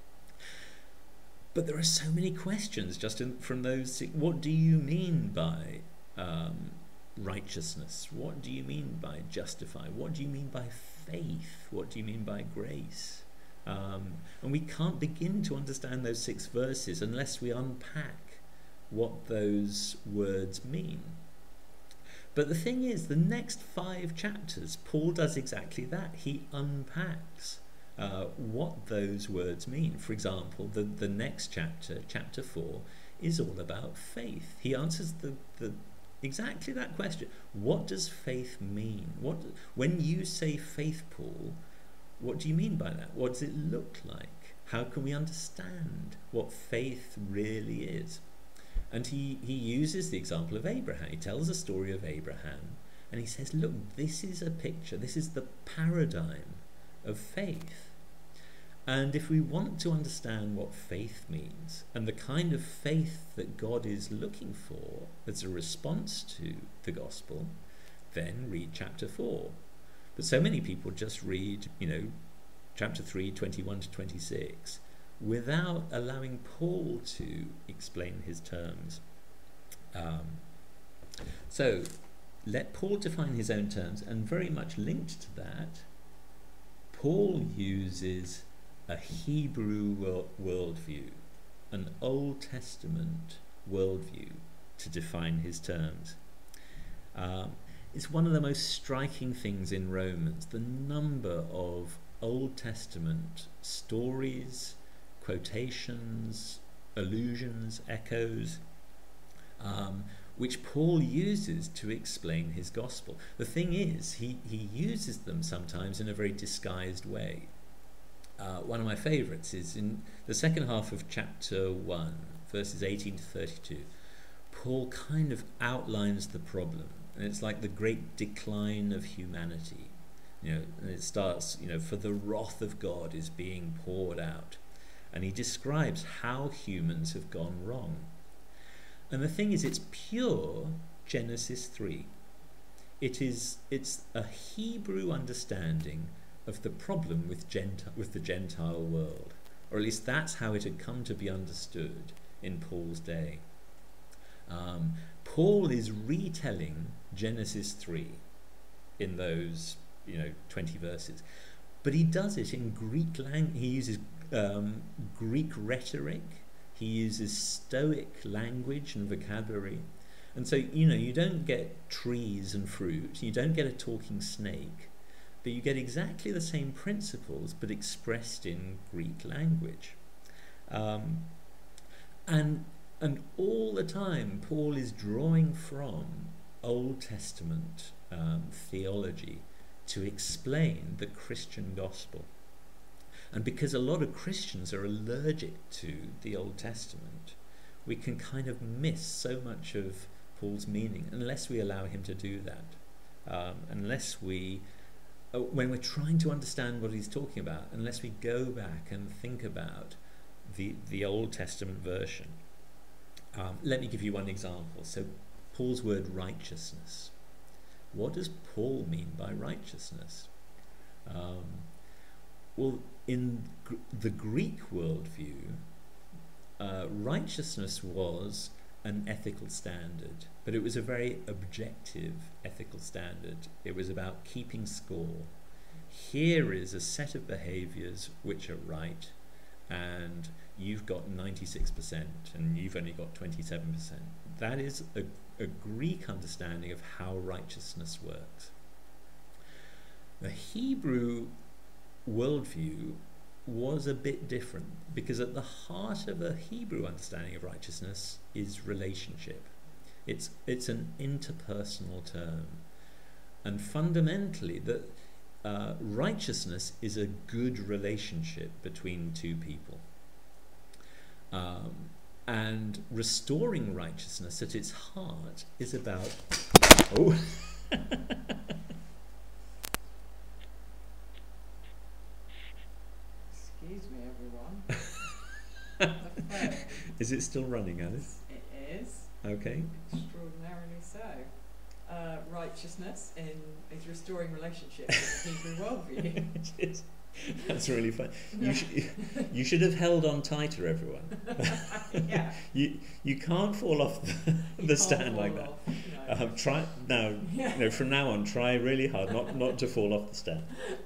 But there are so many questions just in, from those. What do you mean by um, righteousness? What do you mean by justify? What do you mean by faith? What do you mean by grace? Um, and we can't begin to understand those six verses unless we unpack what those words mean. But the thing is, the next five chapters, Paul does exactly that. He unpacks uh, what those words mean. For example, the, the next chapter, chapter four, is all about faith. He answers the, the exactly that question. What does faith mean? What, when you say faith, Paul, what do you mean by that? What does it look like? How can we understand what faith really is? And he, he uses the example of Abraham. He tells a story of Abraham and he says, look, this is a picture, this is the paradigm of faith. And if we want to understand what faith means and the kind of faith that God is looking for as a response to the gospel, then read chapter four. But so many people just read, you know, chapter three, twenty-one to twenty-six, without allowing Paul to explain his terms. Um, so, let Paul define his own terms, and very much linked to that, Paul uses a Hebrew world worldview, an Old Testament worldview, to define his terms. Um, it's one of the most striking things in Romans, the number of Old Testament stories, quotations, allusions, echoes, um, which Paul uses to explain his gospel. The thing is, he, he uses them sometimes in a very disguised way. Uh, one of my favourites is in the second half of chapter one, verses eighteen to thirty-two. Paul kind of outlines the problem, and it's like the great decline of humanity. You know, and it starts, you know, for the wrath of God is being poured out. And he describes how humans have gone wrong. And the thing is, it's pure Genesis three. It is, it's a Hebrew understanding of the problem with, Genti- with the Gentile world. Or at least that's how it had come to be understood in Paul's day. Um, Paul is retelling Genesis three in those, you know, twenty verses. But he does it in Greek language. He uses um, Greek rhetoric. He uses Stoic language and vocabulary. And so, you know, you don't get trees and fruit. You don't get a talking snake. But you get exactly the same principles, but expressed in Greek language. Um, and, and all the time, Paul is drawing from Old Testament um, theology to explain the Christian gospel. And because a lot of Christians are allergic to the Old Testament, we can kind of miss so much of Paul's meaning unless we allow him to do that. Um, unless we, uh, when we're trying to understand what he's talking about, unless we go back and think about the, the Old Testament version. Um, let me give you one example. So Paul's word righteousness. What does Paul mean by righteousness? Um, well, in gr- the Greek worldview, uh, righteousness was an ethical standard, but it was a very objective ethical standard. It was about keeping score. Here is a set of behaviors which are right, and you've got ninety-six percent and you've only got twenty-seven percent. That is a, a Greek understanding of how righteousness works. The Hebrew worldview was a bit different, because at the heart of a Hebrew understanding of righteousness is relationship. It's it's an interpersonal term, and fundamentally that uh, righteousness is a good relationship between two people. Um, and restoring righteousness at its heart is about oh Excuse me, everyone. The phone. Is it still running, Alice? It is. Okay. Extraordinarily so. Uh, righteousness in is restoring relationships in the Hebrew worldview. It is. That's really fun. You, sh- you should have held on tighter, everyone. Yeah. you you can't fall off the, the stand like that. Off, no. Um, try now. Yeah. No, from now on, try really hard not not to fall off the stand.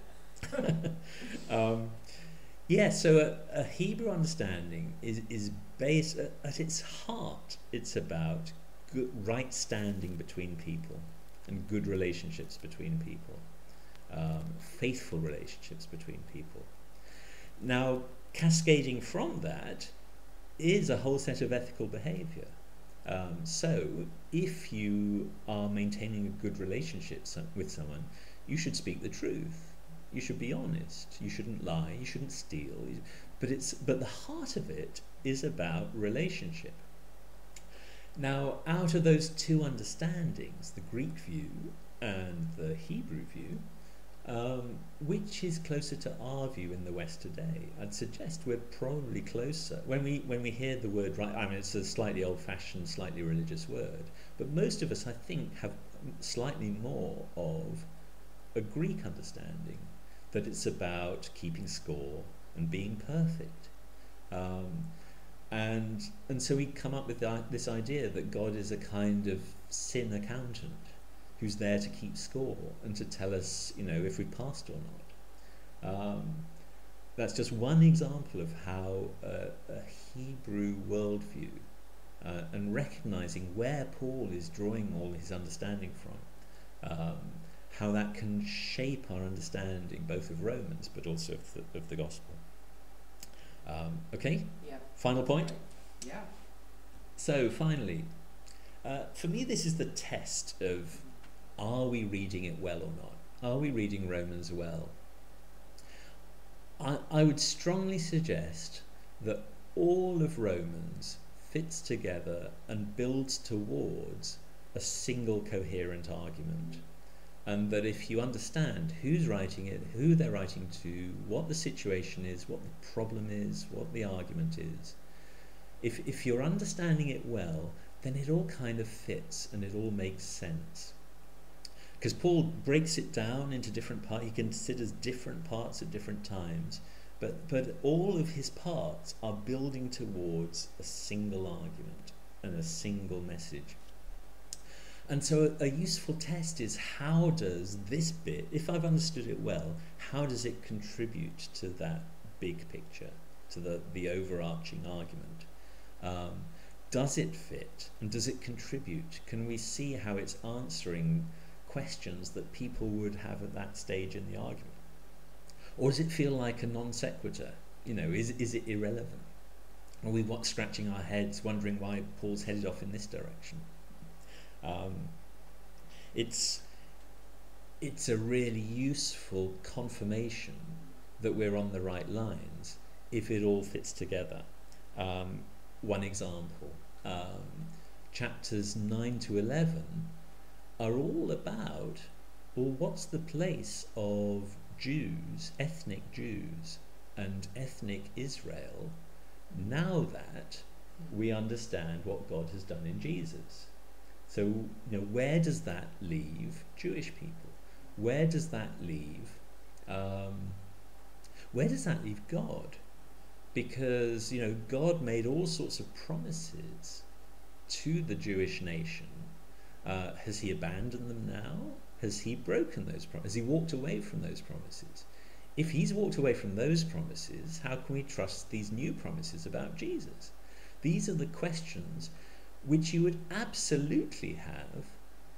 um, yeah. So a, a Hebrew understanding is is based at, at its heart. It's about good, right standing between people and good relationships between people. Um, faithful relationships between people. Now, cascading from that is a whole set of ethical behavior. Um, so, if you are maintaining a good relationship so- with someone, you should speak the truth. You should be honest. You shouldn't lie. You shouldn't steal. But it's but the heart of it is about relationship. Now, out of those two understandings, the Greek view and the Hebrew view, Um, which is closer to our view in the West today? I'd suggest we're probably closer. When we when we hear the word right, I mean it's a slightly old-fashioned, slightly religious word, but most of us, I think, have slightly more of a Greek understanding that it's about keeping score and being perfect, um, and and so we come up with the, this idea that God is a kind of sin accountant who's there to keep score and to tell us, you know, if we passed or not. Um, that's just one example of how uh, a Hebrew worldview uh, and recognizing where Paul is drawing all his understanding from, um, how that can shape our understanding both of Romans but also of the, of the gospel. Um, okay? Yeah. Final point? Yeah. So, finally, uh, for me this is the test of, are we reading it well or not? Are we reading Romans well? I, I would strongly suggest that all of Romans fits together and builds towards a single coherent argument. And that if you understand who's writing it, who they're writing to, what the situation is, what the problem is, what the argument is, if, if you're understanding it well, then it all kind of fits and it all makes sense. Because Paul breaks it down into different parts, he considers different parts at different times, but, but all of his parts are building towards a single argument and a single message. And so a, a useful test is, how does this bit, if I've understood it well, how does it contribute to that big picture, to the, the overarching argument? Um, does it fit and does it contribute? Can we see how it's answering questions that people would have at that stage in the argument? Or does it feel like a non sequitur? You know, is, is it irrelevant? Are we what, scratching our heads wondering why Paul's headed off in this direction? Um, it's, it's a really useful confirmation that we're on the right lines if it all fits together. Um, one example, um, chapters nine to eleven are all about, well, what's the place of Jews, ethnic Jews, and ethnic Israel now that we understand what God has done in Jesus? So, you know, where does that leave Jewish people? Where does that leave, um, where does that leave God? Because, you know, God made all sorts of promises to the Jewish nation. Uh, has he abandoned them now? Has he broken those promises? Has he walked away from those promises? If he's walked away from those promises, how can we trust these new promises about Jesus? These are the questions which you would absolutely have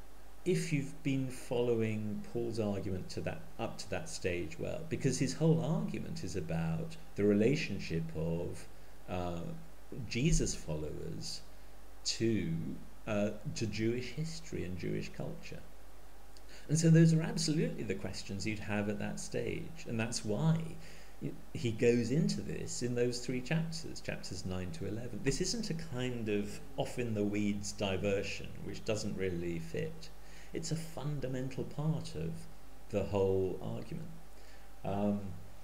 if you've been following Paul's argument to that up to that stage well, because his whole argument is about the relationship of uh, Jesus followers to uh, to Jewish history and Jewish culture. And so those are absolutely the questions you'd have at that stage, and that's why he goes into this in those three chapters, chapters nine to eleven. This isn't a kind of off in the weeds diversion which doesn't really fit. It's a fundamental part of the whole argument. Um,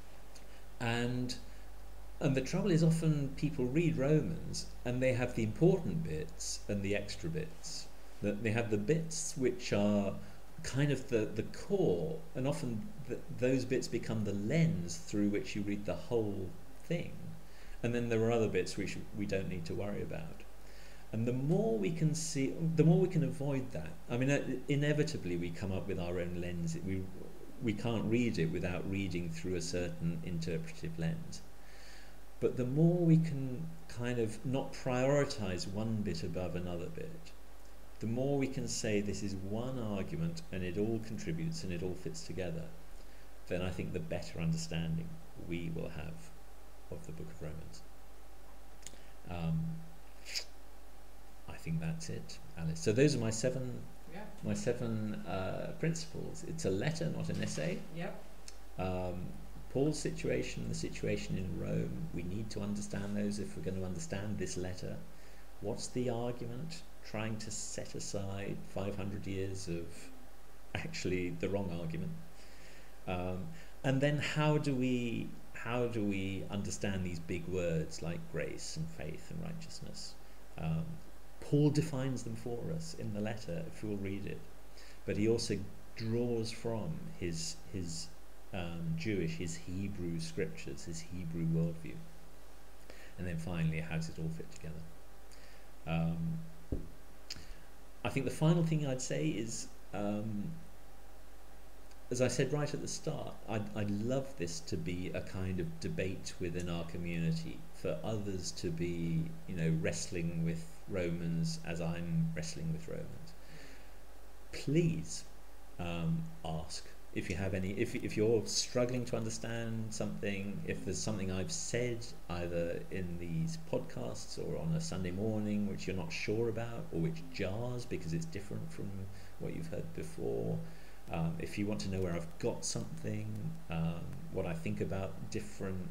and and the trouble is, often people read Romans and they have the important bits and the extra bits. That they have the bits which are kind of the, the core, and often th those bits become the lens through which you read the whole thing. And then there are other bits which we don't need to worry about. And the more we can see, the more we can avoid that. I mean, inevitably we come up with our own lens. We, we can't read it without reading through a certain interpretive lens. But the more we can kind of not prioritize one bit above another bit, the more we can say this is one argument and it all contributes and it all fits together, then I think the better understanding we will have of the Book of Romans. Um, I think that's it, Alice. So those are my seven, yeah. my seven uh, principles. It's a letter, not an essay. Yep. Um, Paul's situation, the situation in Rome, we need to understand those if we're going to understand this letter. What's the argument? Trying to set aside five hundred years of actually the wrong argument. Um, and then how do we how do we understand these big words like grace and faith and righteousness? Um, Paul defines them for us in the letter if we'll read it, but he also draws from his his um, Jewish, his Hebrew scriptures, his Hebrew worldview. And then finally, how does it all fit together? Um, I think the final thing I'd say is, um, as I said right at the start, I'd, I'd love this to be a kind of debate within our community, for others to be, you know, wrestling with Romans as I'm wrestling with Romans. Please um, ask if you have any, if, if you're struggling to understand something, if there's something I've said either in these podcasts or on a Sunday morning which you're not sure about, or which jars because it's different from what you've heard before. Um, if you want to know where I've got something, um, what I think about different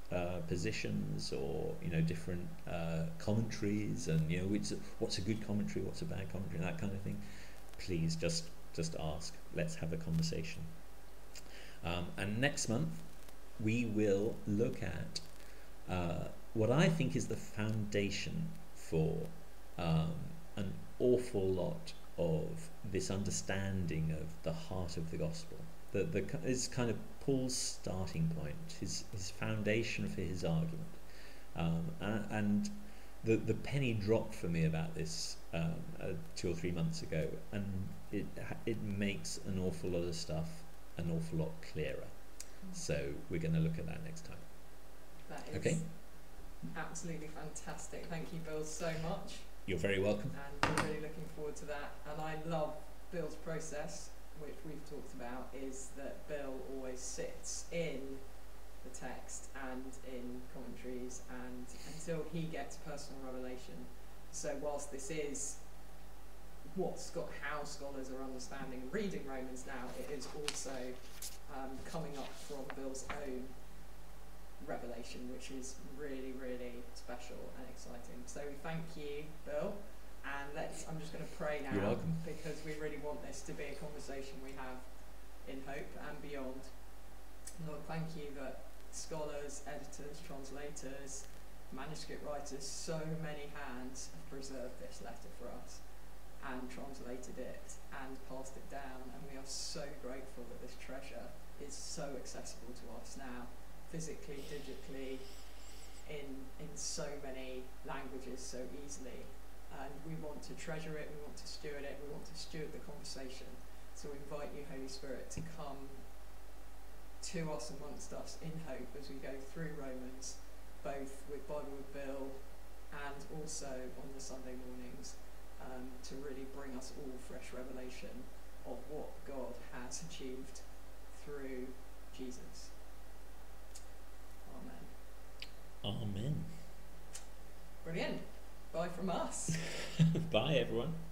uh, positions, or you know, different uh, commentaries, and you know, which, what's a good commentary, what's a bad commentary, that kind of thing, please just just ask. Let's have a conversation. Um, and next month we will look at uh, what I think is the foundation for um, an awful lot of this understanding of the heart of the gospel. The, the is kind of Paul's starting point, his his foundation for his argument, um, and, and the the penny dropped for me about this um, uh, two or three months ago, and it it makes an awful lot of stuff an awful lot clearer. So we're going to look at that next time. That is okay. Absolutely fantastic. Thank you, Bill, so much. You're very welcome. And we're really looking forward to that. And I love Bill's process, which we've talked about, is that Bill always sits in the text and in commentaries and until he gets personal revelation. So whilst this is what's got how scholars are understanding and reading Romans now, it is also um, coming up from Bill's own revelation, which is really, really special and exciting. So we thank you, Bill, and let's, I'm just going to pray now. You're welcome. Because we really want this to be a conversation we have in Hope and beyond. Lord, thank you that scholars, editors, translators, manuscript writers, so many hands have preserved this letter for us and translated it and passed it down, and we are so grateful that this treasure is so accessible to us now, physically, digitally, in in so many languages so easily. And we want to treasure it, we want to steward it, we want to steward the conversation. So we invite you, Holy Spirit, to come to us, amongst us in Hope as we go through Romans, both with Bible with Bill and also on the Sunday mornings, um, to really bring us all fresh revelation of what God has achieved through Jesus. Amen. Amen. Brilliant. Bye from us. Bye, everyone.